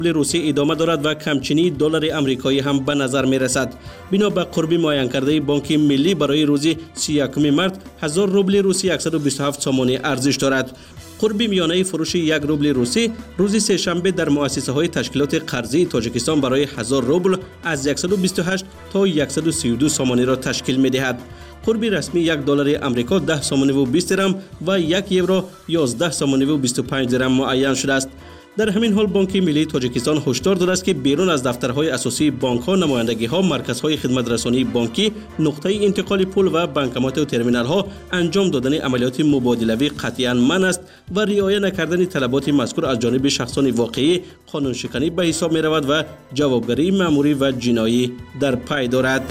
روسیه ادامه دارد و کمچینی دلار آمریکایی هم به نظر می رسد. بنا به قربی معین کرده بانک ملی برای روز 31 مارت 1000 روبل روسی 127 سامانه ارزش دارد. قربی میانه فروش 1 روبل روسی روز سه شنبه در مؤسسه های تشکیلات قرضی تاجیکستان برای 1000 روبل از 128 تا 132 سامانه را تشکیل می دهد. قربی رسمی 1 دلار آمریکا 10 سامانه و 20 درم و 1 یورو 11 سامانه و 25 درم معین شده است. در همین حال بانک ملی تاجیکستان هشدار داده است که بیرون از دفترهای اساسی بانک‌ها، نمایندگی‌ها، مرکزهای خدمت رسانی بانکی، نقطه انتقال پول و بانکمات و ترمینال‌ها انجام دادن عملیات مبادله‌ای قطعاً منع است و رعایت نکردن طلبات مذکور از جانب شخصان واقعی قانون شکنی به حساب می‌رود و جوابگری مأموری و جنایی در پی دارد.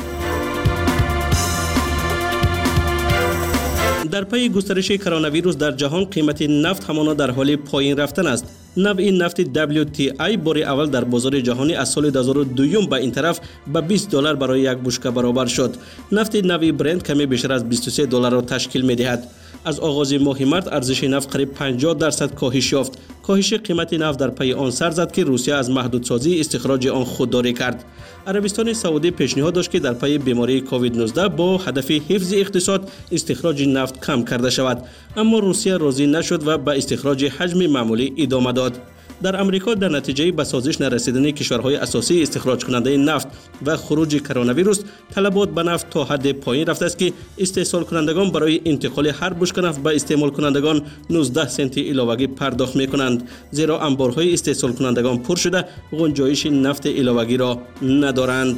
در پی گسترش کرونا ویروس در جهان قیمت نفت همانا در حال پایین رفتن است. نوع نفت WTI بار اول در بازار جهانی از سال 2002 به این طرف به 20 دلار برای یک بشکه برابر شد. نفت نوع برنت کمی بیشتر از 23 دلار را تشکیل می دهد. از آغاز ماه مارت ارزش نفت قریب 50% کاهش یافت. کاهش قیمت نفت در پی آن سر زد که روسیه از محدودسازی استخراج آن خودداری کرد. عربستان سعودی پیشنهاد داشت که در پی بیماری کووید 19 با هدف حفظ اقتصاد استخراج نفت کم کرده شود، اما روسیه راضی نشد و به استخراج حجم معمولی ادامه داد. در امریکا در نتیجه به سازش نرسیدن کشورهای اساسی استخراج کننده نفت و خروج کرونا ویروس، طلبات به نفت تا حد پایین رفته است که استحصال کنندگان برای انتقال هر بشکه نفت به استعمال کنندگان 19 سنت علاوه‌ای پرداخت می‌کنند، زیرا انبارهای استحصال کنندگان پر شده گنجایش نفت علاوه‌ای را ندارند.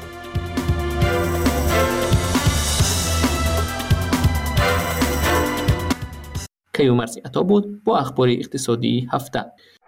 کیومرثی عطا بود با اخبار اقتصادی هفته.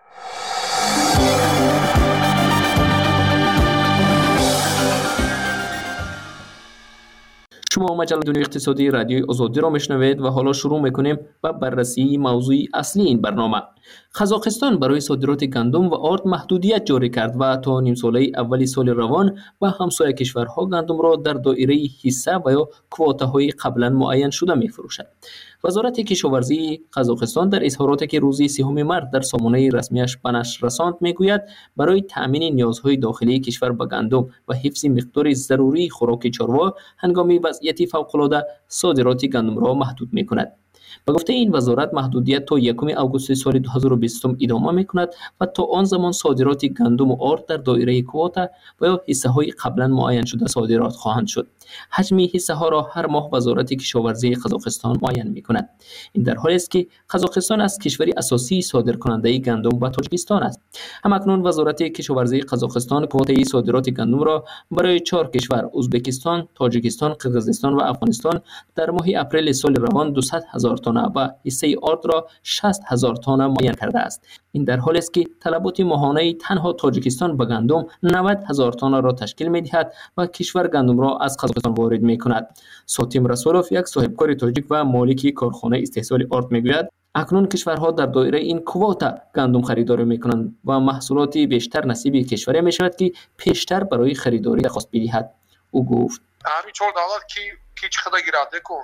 شما مجله دنیای اقتصادی رادیوی آزادی را میشنوید و حالا شروع میکنیم با بررسی موضوع اصلی این برنامه. قزاقستان برای صادرات گندم و آرد محدودیت جاری کرد و تا نیم ساله اول سال روان با همسایه کشورها گندم را در دایره حصه و یا کوتاهای قبلا معین شده میفروشد. وزارت کشاورزی قزاقستان در اظهاراتی که روز 30 مارت در سامانه رسمیش به نشر رساند میگوید برای تامین نیازهای داخلی کشور به گندم و حفظ مقدار ضروری خوراک چاروا هنگام وضعیت فوق‌العاده صادرات گندم را محدود میکند. به گفته این وزارت محدودیت تا 1 آگوست سال 2020 ادامه میکند و تا آن زمان صادرات گندم و آرد در دایره کوتا و یا حصه های قبلا معین شده صادرات خواهند شد. حجم حصه ها را هر ماه وزارت کشاورزی قزاقستان معین میکند. این در حالی است که قزاقستان از کشوری اساسی صادر کننده گندم به تاجیکستان است. همکنون وزارت کشاورزی قزاقستان کوتای صادرات گندم را برای 4 کشور ازبکستان، تاجیکستان، قرقیزستان و افغانستان در ماه اپریل سال روان 200,000 تن و حصه آرد را 60,000 تن معین کرده است. این در حالی است که طلبات ماهانه تنها تاجیکستان به گندم 90,000 تن را تشکیل می‌دهد و کشور گندم را از قزاقستان وارد می‌کند. ساتیم رسولوف یک صاحبکار تاجیک و مالک کارخانه استحصال آرد می‌گوید اکنون کشورها در دایره این کوتا گندم خریداری می‌کنند و محصولات بیشتر نصیب کشوری می‌شود که پیشتر برای خریداری درخواست بدهد. او گفت همین چهار دولت کی چقدر گیرنده کن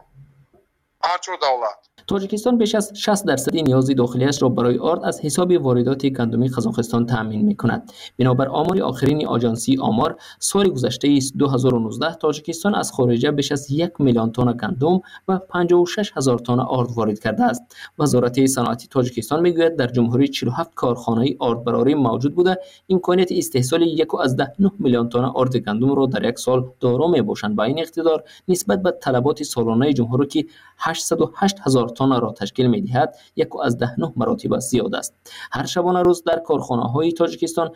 هر چهار دولت تاجیکستان بیش از 60% نیاز داخلیش را برای آرد از حساب واردات گندمی قزاقستان تامین می‌کند. بنابر آمار آخرین آژانسی آمار سال گذشته 2019 تاجیکستان از خارجه بیش از 1 میلیون تن گندم و 56,000 تن آرد وارد کرده است. وزارت صنعت تاجیکستان میگوید در جمهوری 47 کارخانه آردبراری موجود بوده امکانیت استحصال 1.9 میلیون تن آرد گندم را در یک سال دارا میباشند. با این اقتدار نسبت به طلبات سالانه جمهوری که 808,000 تن را تشکیل می‌دهد 1.9 مراتب زیاد است. هر شبانه روز در کارخانه‌های تاجیکستان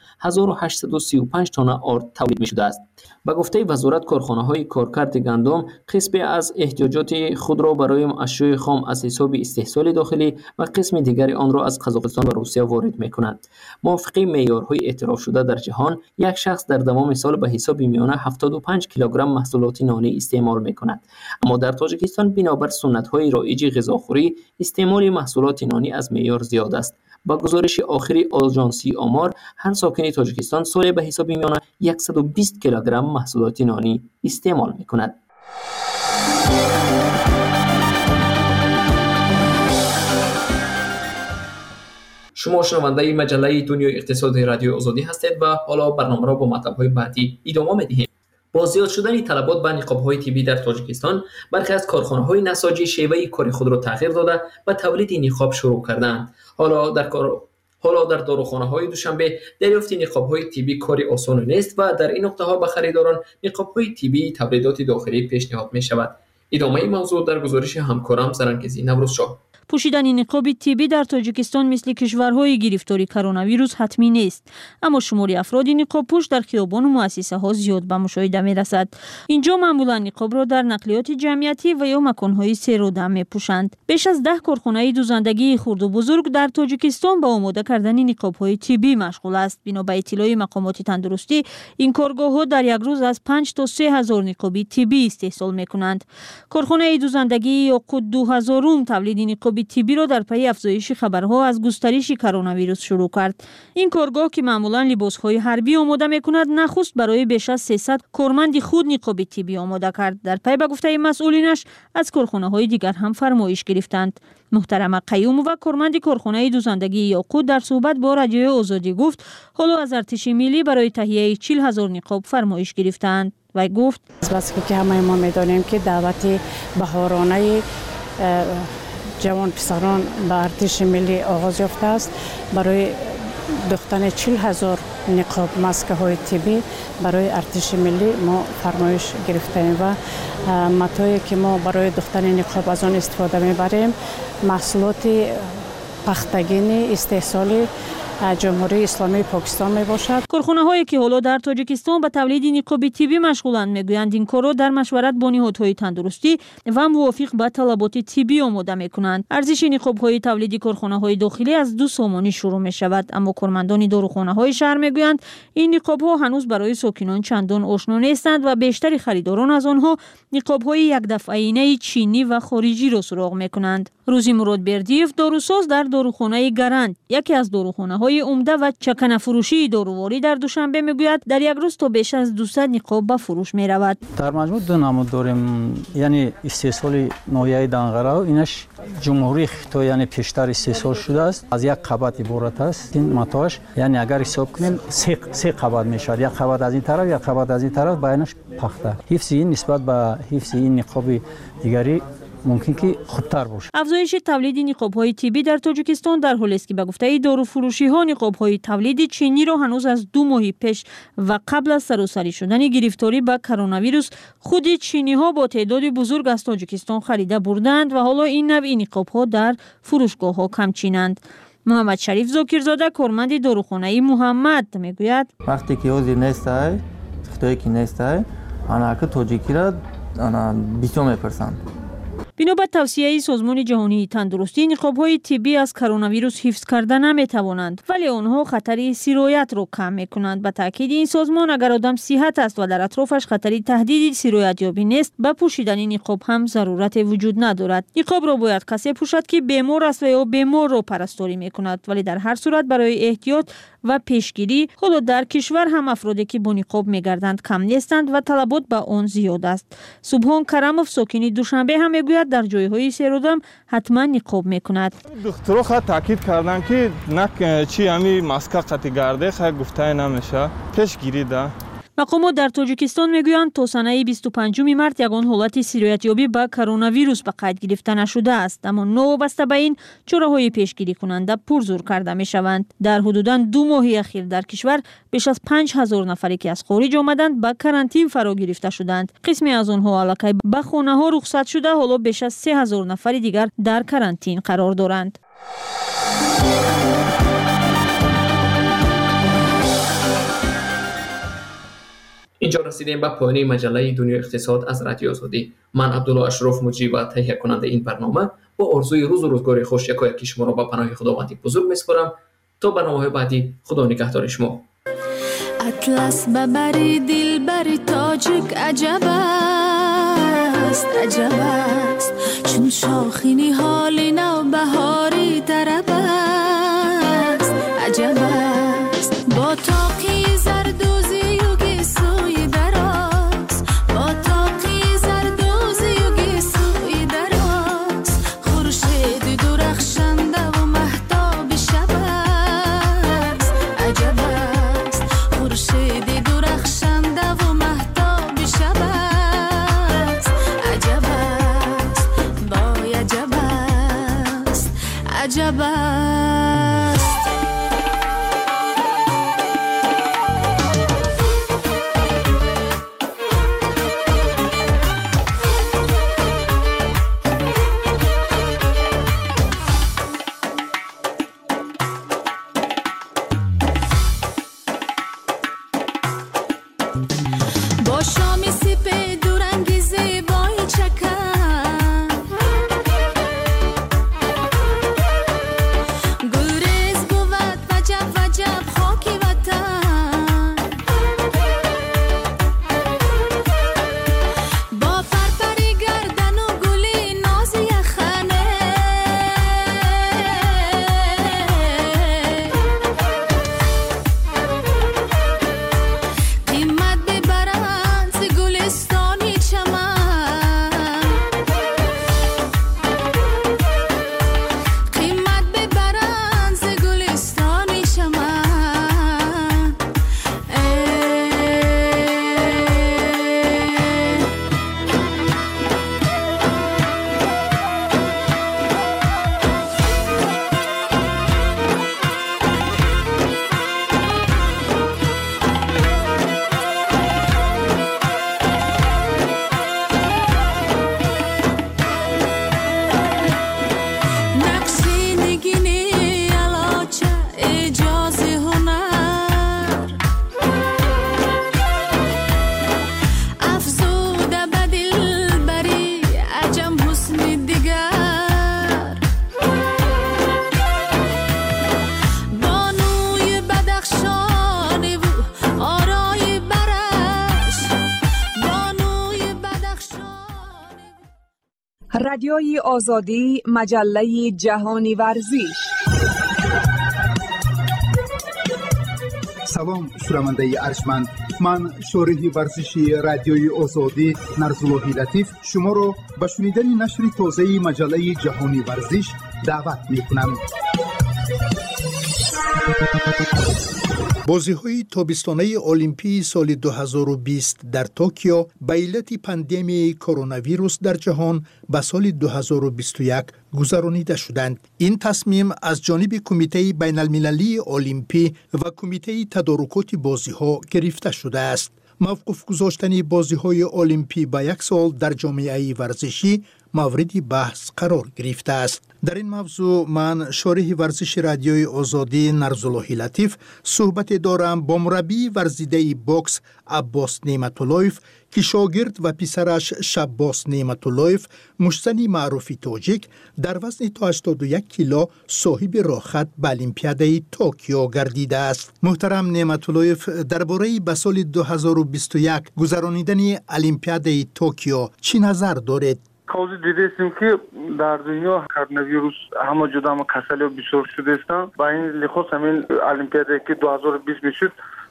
1835 تن آرد تولید می‌شده است. به گفته وزارت کارخانه‌های کارکرد گندم قسمی از احتیاجات خود را برای اشیاء خام از حساب استحصال داخلی و قسم دیگری آن را از قزاقستان و روسیه وارد می‌کنند. موافق معیارهای اعتراف شده در جهان یک شخص در تمام سال به حساب میانه 75 کیلوگرم محصولات نانی استعمال می‌کند. اما در تاجیکستان بنابر سنت‌های رایج غذاخوری استعمال محصولات نانی از معیار زیاد است. با گزارش آخری آژانسی آمار هر ساکن تاجیکستان سالی به حساب میانه 120 کیلوگرم محصولات نانی استعمال می‌کند. شما شنونده مجله دنیای اقتصاد رادیو آزادی هستید و حالا برنامه را با مطلب‌های بعدی ادامه می‌دهیم. با زیاد شدن طلبات به نقاب‌های طبی در تاجیکستان، برخی از کارخانه‌های نساجی شیوه کار خود را تغییر داده و تولید نقاب شروع کردند. حالا در داروخانه‌های دوشنبه دریافت نقاب‌های طبی کاری آسان نیست و در این نقطه‌ها به خریداران نقاب‌های طبی تولیدات داخلی پیشنهاد می‌شود. ادامه موضوع در گزارش همکارم زرنگزی نوروزشاه. پوشیدن نقاب طبی در تاجیکستان مثل کشورهای گرفتاری کرونا ویروس حتمی نیست، اما شمار افراد نقاب پوش در خیابان و مؤسسه‌ها زیاد به مشاهده می‌رسد. اینجا معمولا نقاب را در نقلیات جمعیتی و یا مکان‌های سیر و دم می‌پوشند. بیش از 10 کارخانه دوزندگی خرد و بزرگ در تاجیکستان با آماده کردن نقاب‌های طبی مشغول است. بنا به اطلاع مقامات تندرستی، این کارگاه‌ها در یک روز از 5 تا 3 هزار نقاب طبی استحصال می‌کنند. کارخانه دوزندگی یاقوت 2000 تولید نقاب طبی را در پی افزایش خبرها از گسترش کرونا ویروس شروع کرد. این کارگاه که معمولا لباسهای حربی آماده می‌کند، نخست برای بیش از 300 کارمند خود نقاب طبی آماده کرد. در پی به گفته مسئولینش از کارخانه‌های دیگر هم فرمایش گرفتند. محترم قیوم و کارمند کارخانه دوزندگی یاقوت در صحبت با رادیو آزادی گفت حالا از ارتش ملی برای تهیه 40,000 نقاب فرمایش گرفتند و گفت بس که همه ما می‌دانیم که دعوت بهارانه جوان پسران به ارتش ملی آغاز یافته است. برای دوختن 40,000 نقاب ماسک های طبی برای ارتش ملی ما فرمایش گرفتیم و متایی که ما برای دوختن نقاب از آن استفاده میبریم محصولات پختگینی استحصالی جمهوری اسلامی پاکستان می باشد. کارخانه هایی که حالا در تاجیکستان به تولید نقاب طبی مشغولند میگویند این کار را در مشورت با نهادهای تندرستی و موافق به طلبات طبی آماده میکنند. ارزش نقاب های تولیدی کارخانه های داخلی از 2 سامانی شروع می شود، اما کارمندان داروخانه های شهر میگویند این نقاب ها هنوز برای ساکنان چندان آشنا نیستند و بیشتر خریداران از آنها نقاب های یک دفعینه چینی و خارجی را سراغ میکنند. روزی مراد بردیف داروساز در داروخانه گرند، یکی از داروخانه های عمده و چکنه فروشی داروواری در دوشنبه میگوید در یک روز تا بیش از 200 نقاب به فروش می رود. در مجموع 2 نمود داریم، یعنی استحصال نوعی دنغره و اینش جمهوری خطا یعنی پیشتر استحصال شده است، از یک قبط عبارت است. این متاش یعنی اگر حساب کنیم 3 قبط میشود، یک قبط از این طرف یک قبط از این طرف، بینش پخته. حفظ این نسبت به حفظ این نقاب دیگری ممکن که خودتر باشه. افزایش تولید نقاب‌های طبی در تاجیکستان در حالی است که به گفته داروفروشی‌ها نقاب‌های تولید چینی را هنوز از 2 ماه پیش و قبل از سراسری شدن گرفتاری به کرونا ویروس خود چینی‌ها با تعداد بزرگ از تاجیکستان خریده بردند و حالا این نوع نقاب‌ها در فروشگاه‌ها کمچینند. محمد شریف زاکرزاده کارمند داروخانه محمد میگوید وقتی که اوزی نیسته خطایی که نیسته آنها که تاجیکی را بیشتر میپرسند. بنابر توصیه سازمان جهانی تندرستی نقاب‌های طبی از کرونا ویروس حفظ کرده نمی‌توانند، ولی آنها خطر سرایت را کم می‌کنند. به تاکید این سازمان اگر آدم صحت است و در اطرافش خطری تهدید سرایت یابی نیست، به پوشیدن نقاب هم ضرورت وجود ندارد. نقاب را باید کسی پوشد که بیمار است و یا بیمار را پرستاری می‌کند، ولی در هر صورت برای احتیاط و پیشگیری حالا در کشور هم افرادی که با نقاب می‌گردند کم نیستند و طلبات به آن زیاد است. سبحان کرموف ساکن دوشنبه هم میگوید در جایهای سیرودم حتما نقاب میکند. دکترها خود تاکید کردن که نک چی همی ماسک قطع گرده خود گفته نمیشه، پیشگیری ده. مقامات در تاجیکستان میگویند تا سنه 25 مارس یگان حالت سرایت یابی به کرونا ویروس به قید گرفته نشده است، اما نوبسته به این چاره‌های پیشگیری کننده پرزور کرده میشوند. در حدوداً 2 ماه اخیر در کشور بیش از 5000 نفری که از خارج آمدند به کرانتین فرا گرفته شدند. قسمی از آنها علاقه به خانه‌ها رخصت شده، حالا بیش از 3000 نفر دیگر در کرانتین قرار دارند. اینجا رسیدیم به پایان مجله دنیای اقتصاد از رادیو آزادی. من عبدالله اشرف مجری و تهیه کننده این برنامه با آرزوی روز و روزگار خوش یکایک شما را به پناه خداوند بزرگ میسپارم. تا برنامه‌های بعدی، خدا نگهدار شما. اطلس ببری دل بری تاجک عجب است چون شاخینی حالی نو بهاری طرب است عجب است با تاقی زردوزی و گیسوی دراز با تاقی زردوزی و گیسوی دراز خورشید درخشنده و مهتاب شب با شامی سیپ دورنگی زیبای چکم گلریز بود وجب وجب خاکی وطن با پرپری گردن و گلی نازی یخنه قیمت ببرن ز گلستانی چمن قیمت ببرن ز گلستانی چمن نقشی نگینی علاچه اجازه هنر افزوده به دلبری عجم حسن دیگر بانوی بدخشانی و آرای برش بانوی بدخشانی رادیوی آزادی مجله جهانی ورزش. سلام شنونده ارجمند، من شارح ورزشی رادیوی آزادی نرزالله لطیف شما را به شنیدن نشر تازه مجله جهانی ورزش دعوت می‌کنم. بازی‌های تابستانه المپی سال 2020 در توکیو به علت پاندمی کرونا ویروس در جهان به سال 2021 گذرانیده شدند. این تصمیم از جانب کمیته بین المللی المپی و کمیته تدارکات بازی‌ها گرفته شده است. موقف گذاشتن بازی‌های المپی به یک سال در جامعه ورزشی مورد بحث قرار گرفته است. در این موضوع من شارح ورزش رادیوی آزادی نرزالله لطیف صحبت دارم با مربی ورزیده باکس عباس نعمت‌اللهیف که شاگرد و پسرش شباس نعمت‌اللهیف مشتنی معروفی تاجیک در وزن تا 81 کیلو صاحب راحت به المپیاده توکیو گردیده است. محترم نعمت‌اللهیف، درباره به سال 2021 گذرانیدن المپیاده توکیو چی نظر دارید؟ کاوزی دیدیم که در دنیا کرونا ویروس همه جدا کسلی بسیار شده استن. با این لحاظ همین المپیاده که 2020 میشد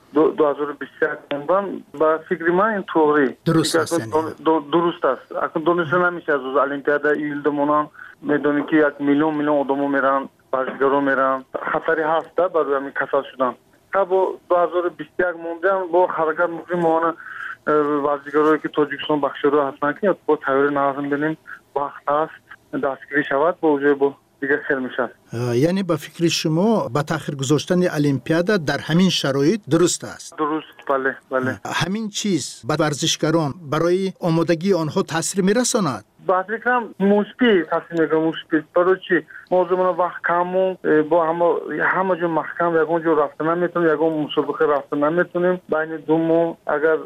2021 موندن با فکر من این طوری درست است. درست است. اکنون دانسته نمیشه از المپیاده ایلده مونان میدونی که 1 میلیون آدمو میرن، بازیگرا میرن، خطری هست برای همین کسل شدن. تا با 2021 موندن با حرکت مقیم بازیگرایی که تاجیکستان بخشیده هستند که با تغییر نظم بینیم وقت است دستگیری شود با وجود با دیگه خیلی میشه. یعنی با فکر شما با تأخیر گذاشتن المپیاده در همین شرایط درست است؟ درست، بله. همین چیز به ورزشکاران برای آمادگی آنها تاثیر میرساند؟ بعضی کم مثبت تاثیر میگه مثبت. برای چی؟ موضوع وقت کمو با همه جو محکم یکون جو رفتن نمیتونیم، یکون مسابقه رفتن نمیتونیم. بین دومو اگر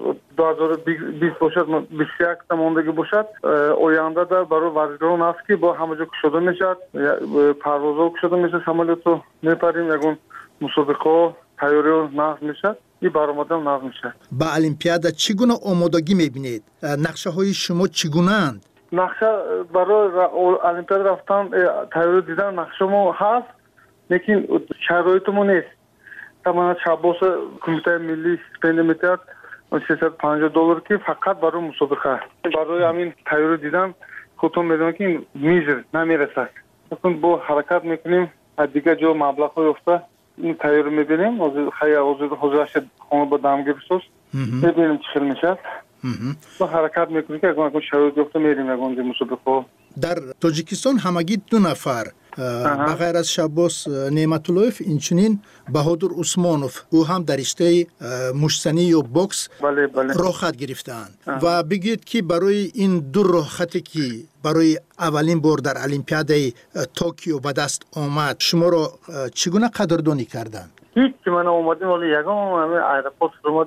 2020 باشد 21 تمامدگی باشد آینده در برای ورزشکاران است که با همه جو کشیده میشد، پروازها کشیده میشه، سمالیتو میپریم، یکون مسابقه تیاری نقض میشد. این برآمدن نقض میشه. با المپیاده چگونه آمادگی میبینید؟ نقشه های شما چگونه اند؟ نقشه برای المپیاد رفتن تیاری دیدن نقشه ما هست، لیکن شرایط ما نیست. تمام شباس کمیته ملی استیپند میتاد $350 که فقط برای مسابقه برای همین تیاری دیدن خودتون میدونید که این میزر نمیرسد. اصلا با حرکت میکنیم دیگه جو مبلغ های افته این تیاری میبینیم خیلی حضورش خونه با دمگیر بسوز میبینیم چی خیلی میشه با حرکت میکنیم که اگه شرایط افته میریم اگه مسابقه. در تاجیکستان همگی 2 نفر بغیر از شباس نعمت‌اللهیف اینچنین بهادر عثمانوف او هم در رشته مشتنی یا باکس رخصت گرفتند و بگید که برای این 2 رخصتی که برای اولین بار در المپیاده توکیو به دست آمد شما را چگونه قدردانی کردند؟ هیچ من اومدیم ولی یگام همه ایرپورت اومدیم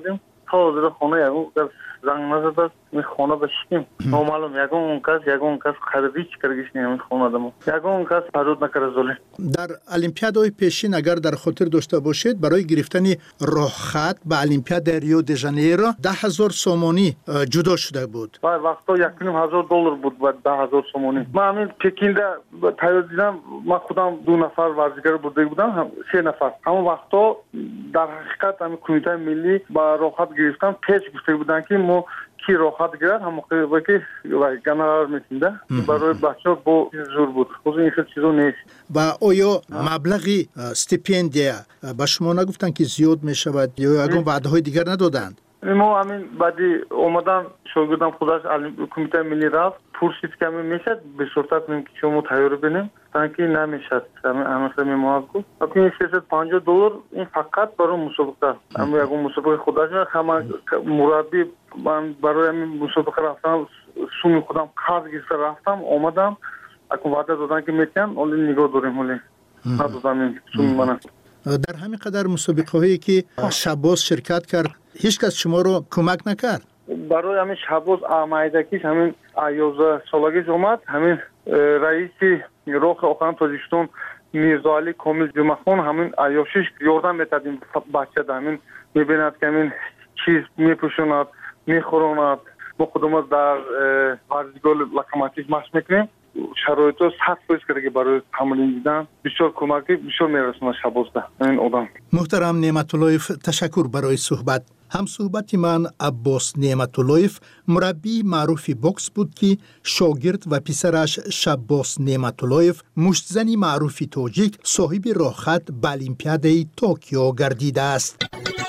حاضر خونه یگون کس زنگ نزد است می خونه بشیم نامعلوم یگون کس خریدی چی کرگیش نیم خونه دمو یگون کس حدود نکرد زولی. در المپیادهای پیشین اگر در خاطر داشته باشید برای گرفتن راهخط به المپیاد ریو دی ژانیرو 10,000 سومانی جدا شده بود. وقتا $1,500 بود و 10,000 سومانی. من همین پکین تایید دیدم من خودم 2 نفر ورزشگر بوده بودم 3 نفر. همون وقتا در حقیقت همین کمیته ملی با راهخط گرفتن پیش گفته بودن که ما کی راحت گرفت هم موقعی که گنرال میتونده برای بچه‌ها با زور بود خود این چیزو نیست. و آیا مبلغی استیپندیا به شما نگفتن که زیاد میشود یا اگه وعده‌های دیگر ندادند؟ ما همین بعدی اومدن شاگردم خودش کمیته ملی رفت پرسید که همین میشد به صورت کنیم که شما تیار بینیم تانکی نمیشد همه میمواد گفت اکنون $350 این فقط برای مسابقه اما یک مسابقه خودش همه مربی من برای همین مسابقه رفتم سومی خودم قرض گرفته رفتم اومدم اکنون وعده دادن که میتونم ولی نگاه داریم ولی ندادم این سومی من. در همین قدر مسابقه هایی که شباز شرکت کرد هیچ کس شما رو کمک نکرد؟ برای همین شباز آمایدگیش همین 11 سالگیش اومد همین رئیس روح آخران تاجیکستان میرزا علی کامل جمعخان همین عیاشیش یاردم میتد این بچه ده همین میبیند که همین چیز میپوشوند میخوراند ما خودمون در ورزشگاه لکماتیش مشق میکنیم شرایطو سخت پیش کرده که برای تمرین دیدن بسیار کمکی بسیار میرسونه شباز ده این آدم. محترم نعمتاللهیف تشکر برای صحبت. هم صحبت من عباس نعمتاللهیف مربی معروف بوکس بود که شاگرد و پسرش شباس نعمتاللهیف مشتزنی معروف تاجیک صاحب راهخط به المپیاد توکیو گردیده است.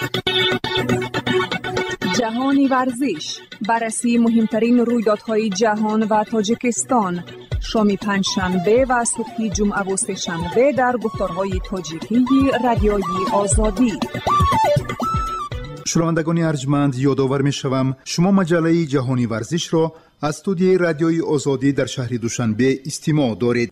جهانی ورزش بررسی مهمترین رویدادهای جهان و تاجیکستان شام پنجشنبه و صبح جمعه و سه‌شنبه در گفتارهای تاجیکی رادیوی آزادی. شنوندگان ارجمند یادآور می‌شوم شما مجله جهانی ورزش را از استودیوی رادیوی آزادی در شهر دوشنبه استماع دارید.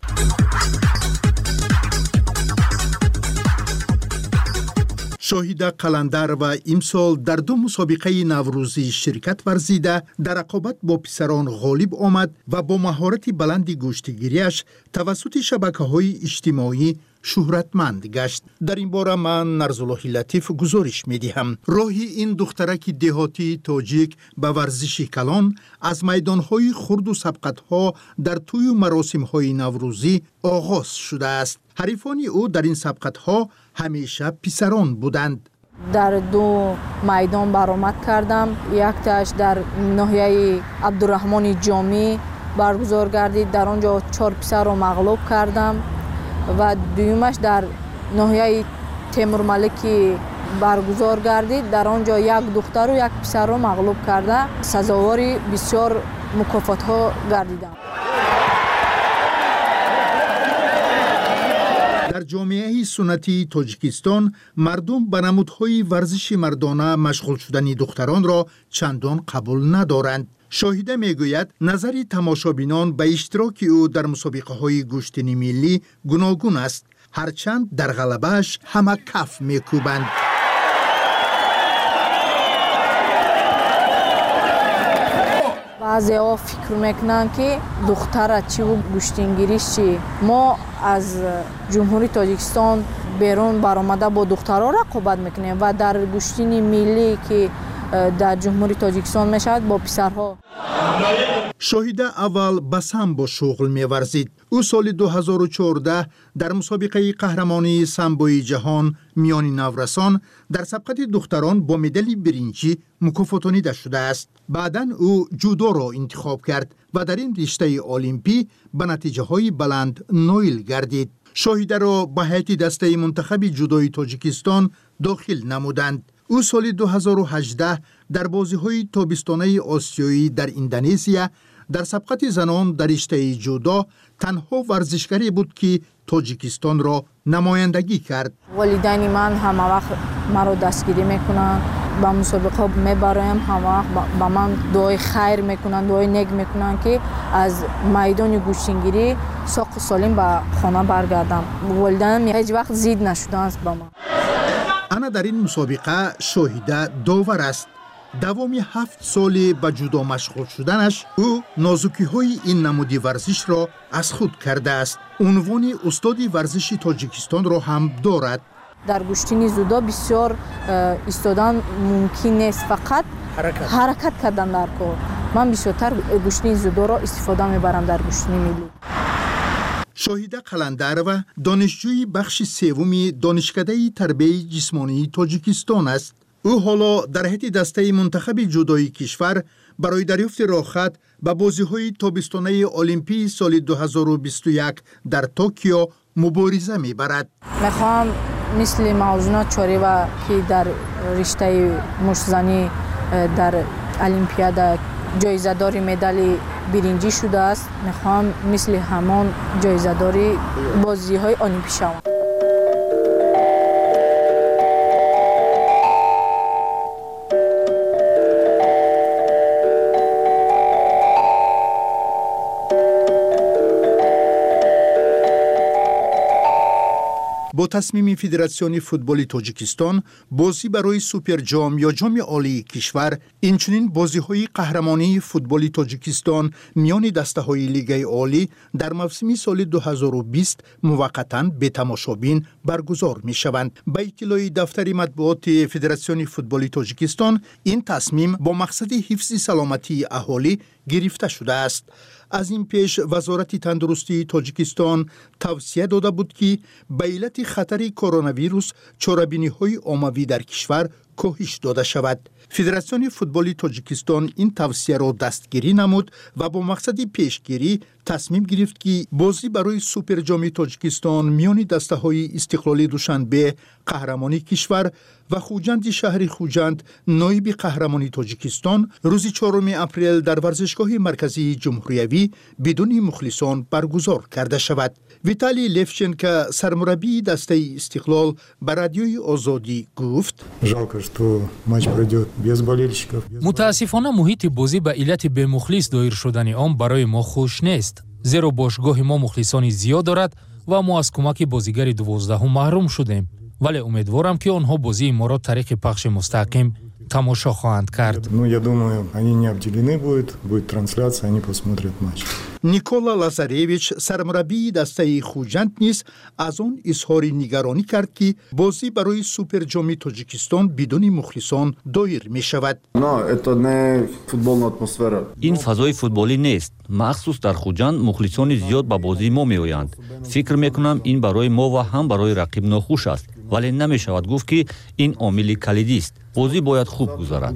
شاهد قلندر و امسال در 2 مسابقه نوروزی شرکت ورزیده در رقابت با پسران غالب آمد و با مهارت بلند گوشتگیریش توسط شبکه‌های اجتماعی شهرتمند گشت. در این باره من نرزالله لطیف گزارش می‌دهم. راهی این دخترک دهاتی تاجیک به ورزش کلان از میدان‌های خرد و سبقت‌ها در طی مراسم‌های نوروزی آغاز شده است. حریفان او در این سبقت‌ها همیشه پسران بودند. در 2 میدان برآمد کردم. یک تاش در ناحیه عبدالرحمن جامی برگزار گردید در آنجا 4 پسر را مغلوب کردم و دویمش در ناحیه تیمور ملکی برگزار گردید در آنجا 1 دختر و 1 پسر را مغلوب کرده سزاوار بسیار مکافات ها گردیدم. در جامعه سنتی تاجیکستان مردم به نمودهای ورزش مردانه مشغول شدن دختران را چندان قبول ندارند. شاهده میگوید نظر تماشابینان به اشتراک او در مسابقه های گشتنی ملی گوناگون است هرچند در غلبهش همه کف میکوبند. بعضی ها فکر میکنن که دختر چی و گشتنگیریش چی. ما از جمهوری تاجیکستان بیرون برآمده با دخترها رقابت میکنیم و در گشتنی ملی که در جمهوری تاجیکستان میشود با پسرها. شاهده اول بس هم با شغل میورزید. او سال 2014 در مسابقه قهرمانی سامبوی جهان میان نورسان در سبقت دختران با مدال برنجی مکافاتانیده شده است. بعداً او جودو را انتخاب کرد و در این رشته المپی به نتیجه های بلند نایل گردید. شاهده را به هیئت دسته منتخب جودوی تاجیکستان داخل نمودند. او سال 2018 در بازی‌های تابستانه آسیایی در اندونزیا در سبقت زنان در رشته جودو تنها ورزشکاری بود که تاجیکستان را نمایندگی کرد. والدین من همه وقت مرا دستگیری میکنن، به مسابقه میبرایم، همه وقت به من دعای خیر میکنن، دعای نیک میکنن که از میدان گوشتنگیری ساق سالم به خانه برگردم. والدینم هیچ وقت زید نشدند به من. انا در این مسابقه شاهده داور است. давоми 7 соли ба ҷудо машғул шуданаш ӯ нозукиҳои ин намуди варзишро аз худ кардааст. унвони устоди варзиши тоҷикистонро ҳам дорад. дар гӯштини зудо бисёр истодан мумкин нест, фақат ҳаракат кардан дар кор. ман бисёртар гӯштини зудоро истифода мебарам дар гӯштини миллӣ. шоҳида қаландарова донишҷӯи бахши севуми донишкадаи тарбияи ҷисмонии тоҷикистон аст. ӯ ҳоло дар ҳайати дастаи мунтахаби ҷудои кишвар барои дарёфти роҳхат ба бозиҳои тобистонаи олимпии соли 2021 дар Токио мубориза мебарад. мехоҳам мисли Мавзунат Чорива ки дар риштаи муштзанӣ дар олимпиада ҷоизадори медали биринҷӣ шудааст, мехоҳам мисли ҳамон ҷоизадори бозиҳои олимпӣ шавам. бо тасмими Федератсиони футболи Тоҷикистон бозӣ барои суперҷом ё ҷоми олии кишвар, инчунин бозиҳои қаҳрамонии футболи Тоҷикистон миёни дастаҳои Лигаи олӣ дар мавсими соли 2020 муваққатан бетамошобин баргузор мешаванд. ба иттилои дафтари матбуоти Федератсиони футболи Тоҷикистон, ин тасмим бо мақсади ҳифзи саломатии аҳолӣ гирифта шудааст. аз ин пеш вазорати тандурустии Тоҷикистон тавсия дода буд ки ба иллати хатари коронавирус чорабиниҳои оммавӣ дар кишвар коҳиш дода шавад. Федератсиони футболи Тоҷикистон ин тавсияро дастгирӣ намуд ва бо мақсади пешгирӣ тасмим гирифт ки бозӣ барои суперҷоми Тоҷикистон миёни дастаҳои Истиқлолӣ Душанбе, қаҳрамони кишвар ва Хуҷанди шаҳри Хуҷанд, ноиби қаҳрамони Тоҷикистон, рӯзи 4 апрел дар варзишгоҳи марказии ҷумҳуриявӣ бидуни мухлисон баргузор карда шавад. Виталий Левченко, сармураббии дастаи Истиқлол, ба радиои Озодӣ гуфт: жалко, что матч пройдет без болельщиков. мутаассифона муҳити бозӣ ба иллати бемухлис доир шудани он барои мо хуш нест, зеро бошгоҳи мо мухлисони зиёд дорад ва мо аз кӯмаки бозигари 12 маҳрум шудем, вале умедворам ки онҳо бозии моро тариқи пахши мустақим тамошо хоҳанд кард. Я думаю, они не обделены будет трансляция, они посмотрят матч. Никола Лазаревич, сармураббии дастаи Хуҷанд низ аз он изҳори нигаронӣ кард ки бозӣ барои суперҷоми Тоҷикистон бидуни мухлисон доир мешавад. ин фазои футболӣ нест. махсус дар Хуҷанд мухлисони зиёд ба бозии мо меоянд. фикр мекунам ин барои мо ва ҳам барои рақиб нохуш аст, вале намешавад гуфт ки ин омили калидист. бозӣ бояд хуб гузарад.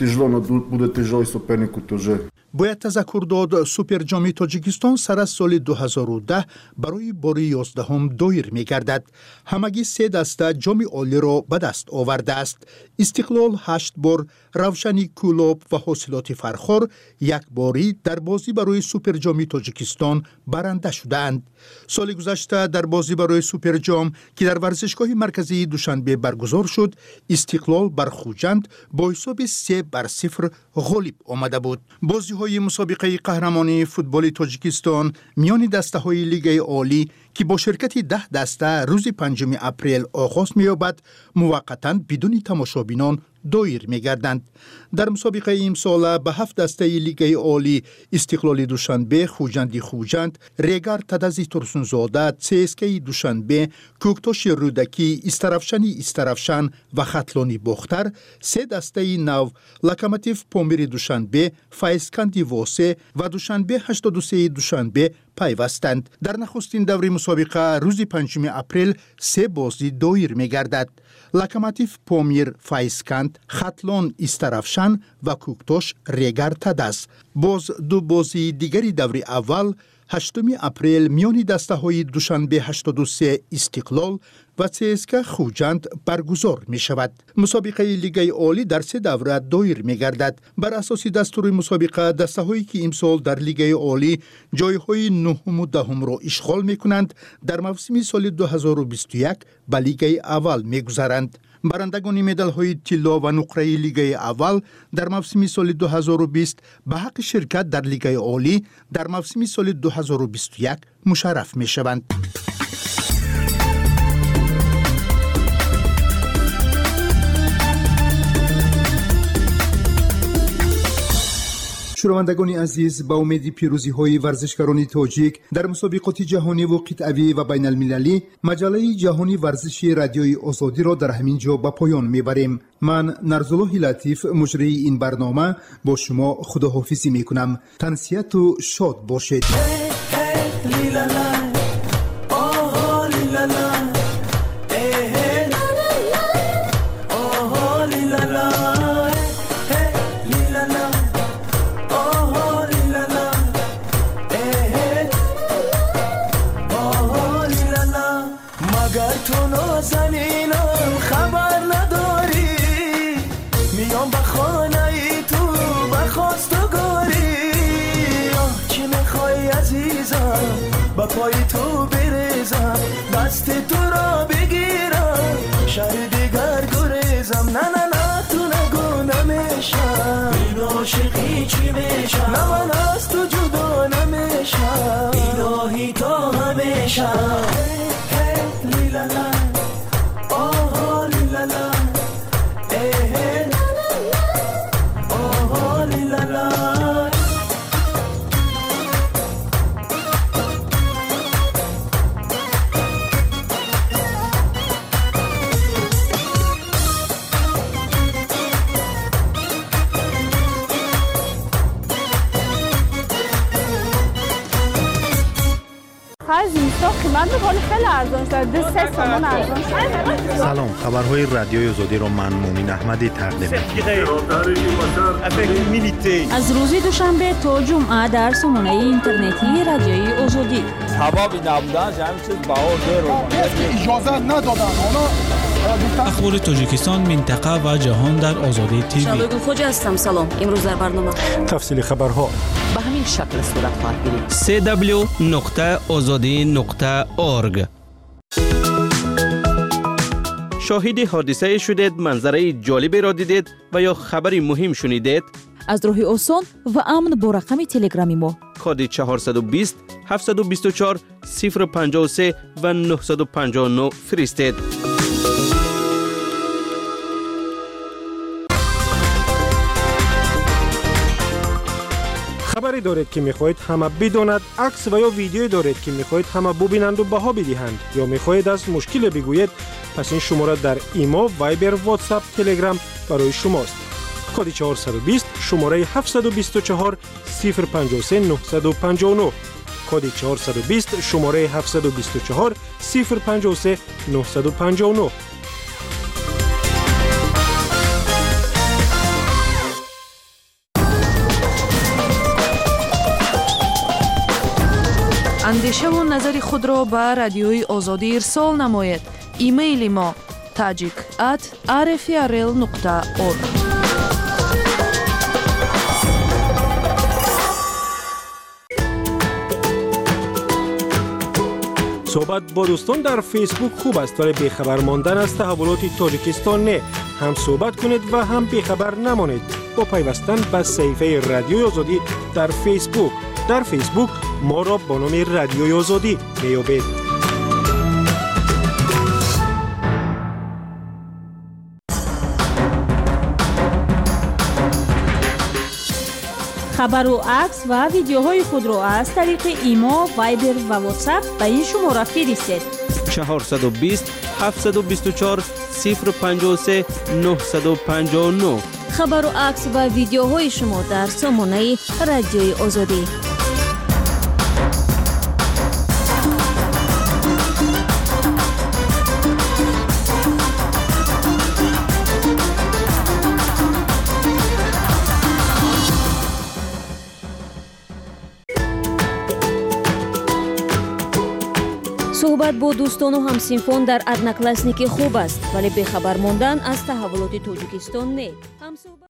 бояд тазаккур дод суперҷоми Тоҷикистон сар аз соли 2010 барои бори 11 доир мегардад. ҳамагӣ 3 даста ҷоми олиро ба даст овардааст. Истиқлол 8 бор, Равшани Кӯлоб ва Ҳосилоти Фархор якборӣ дар бозӣ барои суперҷоми Тоҷикистон баранда шудаанд. соли гузашта дар бозӣ барои суперҷом ки дар варзишгоҳи марказии Душанбе баргузор шуд, Истиқлол бар Хуҷанд бо ҳисоби 3-0 ғолиб омада буд. бозиҳои мусобиқаи қаҳрамонии футболи Тоҷикистон миёни дастаҳои Лигаи олӣ ки бо ширкати 10 даста рӯзи 5 апрел оғоз меёбад, муваққатан бидуни тамошобинон доир мегарданд. дар мусобиқаи имсола ба 7 дастаи Лигаи олӣ Истиқлоли Душанбе, Хуҷанди Хуҷанд, Регар Тадази Турсунзода, ЦСКаи Душанбе, Кӯктоши Рӯдакӣ, Истарафшани Истарафшан ва Хатлони Бохтар, 3 дастаи нав Локомотив Помири Душанбе, Файзканди Восе ва Душанбе 83 Душанбе пайвастанд. дар нахустин даври мусобиқа рӯзи 5 апрел 3 бозӣ доир мегардад. Локомотив Помир Файзканд, Хатлон Истарафшан ва Кӯктош Регар Тадас. боз 2 бозии дигари даври аввал 8 апрел миёни дастаҳои Душанбе 83 Истиқлол ва ЦСКА Хуҷанд баргузор мешавад. мусобиқаи Лигаи олӣ дар 3 давра доир мегардад. бар асоси дастури мусобиқа, дастаҳое ки имсол дар Лигаи олӣ ҷойҳои 9-уму 10-умро ишғол мекунанд, дар мавсими соли 2021 ба Лигаи аввал мегузаранд. барандагони медалҳои тилло ва нуқраи Лигаи аввал дар мавсими соли 2020 ба ҳаққи ширкат дар Лигаи олӣ дар мавсими соли 2021 мушарраф мешаванд. شنوندگان عزیز، با امید پیروزی‌های ورزشکاران تاجیک در مسابقات جهانی و قطعی و بین المللی، مجله جهانی ورزشی رادیوی آزادی را در همین جا به پایان میبریم. من نرزالله لطیف مجری این برنامه با شما خداحافظی میکنم. تنسیت و شاد باشید. با پای تو بریزم، دست تو را بگیرم، شهر دیگر گریزم. نه نه نه تو نگو نمیشم، این عاشقی چی میشم، نه من از تو جدا نمیشم، الهی تا همیشم. لیلالا آها لیلالا آها لیلالا. زمستان قیمت می‌کنه خیلی ارزان شده، 3 تومان ارزان شده. سلام، خبرهای رادیوی آزادی را من مومین احمدی تقدیم می‌کنم. از روز دوشنبه تا جمعه در سامانه اینترنتی رادیوی آزادی. حبابی نبودن همین چیز باور رو اجازه ندادن. اخبار تاجیکستان، منطقه و جهان در آزادی تیوی. شالوی خوج هستم. سلام. امروز در برنامه تفصیل خبرها به همین شکل صورت خواهد گرفت. www.azadi.org. شاهد حادثه شدید، منظره جالبی را دیدید و یا خبری مهم شنیدید؟ از راه آسان و امن با رقم تلگرامی ما کد 420 724 053 و 959 فرستید. خبری دارید که میخواهید همه بداند، عکس و یا ویدیویی دارید که میخواهید همه ببینند و بها بدهند، یا میخواهید از مشکل بگویید، پس این شماره در ایما، وایبر، واتساپ، تلگرام برای شماست. کد 420 شماره 724 053 959. کد 420 شماره 724 053 959. اندیشه و نظر خود را به رادیوی آزادی ارسال نماید. ایمیل ما tajik@rfrl.org. صحبت با دوستان در فیسبوک خوب است، ولی بیخبر ماندن از تحولات تاجیکستان نه. هم صحبت کنید و هم بیخبر نمانید با پیوستن به صفحه رادیوی آزادی در فیسبوک. در فیسبوک ما را با نام رادیوی آزادی میابید. خبر و عکس و ویدیوهای خود را از طریق ایما، وایبر و واتساپ به این شماره فرستید. 420 724 053 959. خبر و عکس و ویدیوهای شما در سامانه رادیوی آزادی. صحبت با دوستان و همسینفان در ادناکلاسنیکی خوب است، ولی بخبر ماندن از تحولات تاجیکستان نه.